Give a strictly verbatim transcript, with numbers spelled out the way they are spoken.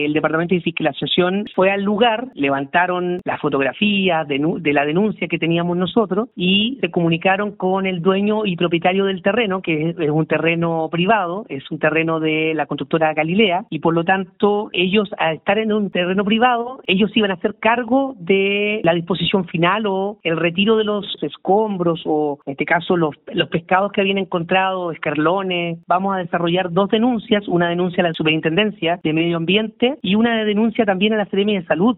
El Departamento de Fiscalización fue al lugar, levantaron las fotografías de, de la denuncia que teníamos nosotros y se comunicaron con el dueño y propietario del terreno, que es, es un terreno privado, es un terreno de la constructora Galilea, y por lo tanto ellos, al estar en un terreno privado, ellos iban a hacer cargo de la disposición final o el retiro de los escombros o, en este caso, los, los pescados que habían encontrado, escarlones. Vamos a desarrollar dos denuncias, una denuncia a la Superintendencia de Medio Ambiente y una denuncia también a la Seremi de Salud,